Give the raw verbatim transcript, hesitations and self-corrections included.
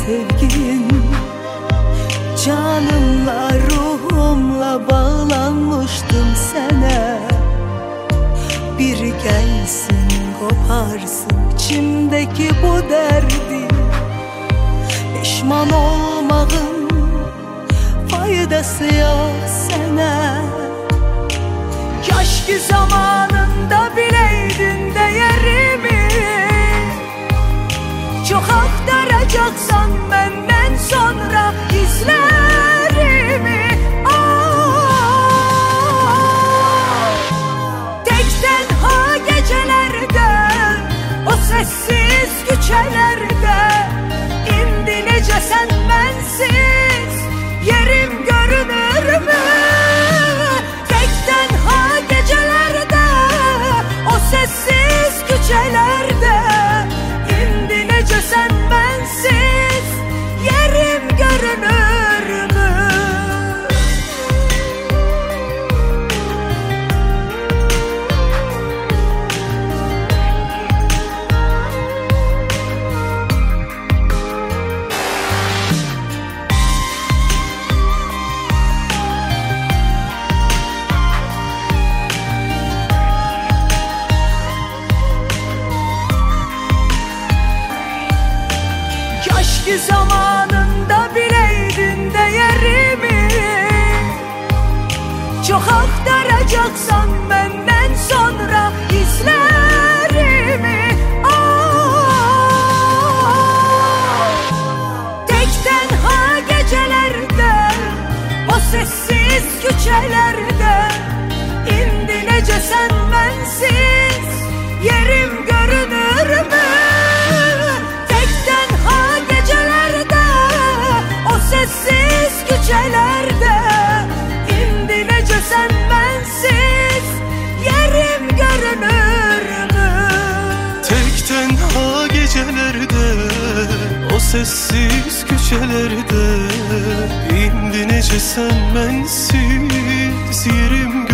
sevgin. Canımla ruhumla bağlanmıştım sana. Bir gelsin koparsın içimdeki bu derdi. Pişman olmağın faydası yok sana. Keşke zamanında bileydin değerimi. Çok aktaracaksan benden sonra izlerimi. Ah, tek tenha gecelerde, o sessiz küçelerde, indi nece sen bensiz yerim görünür mü? Tek tenha gecelerde, o sessiz küçelerde, indi nece sen bensiz yerim görünür mü? Keşke zamanında bileydin değerimi. Çok aktaracaksan benden sonra izlerimi. Ah, tek tenha gecelerde, o sessiz küçelerde, indi nece sen bensiz yerim görünür mü? Sessiz küçelerde, indi nece sen bensiz yerim görünür mü? Tek tenha gecelerde, o sessiz küçelerde, indi nece sen bensiz yerim görünür mü?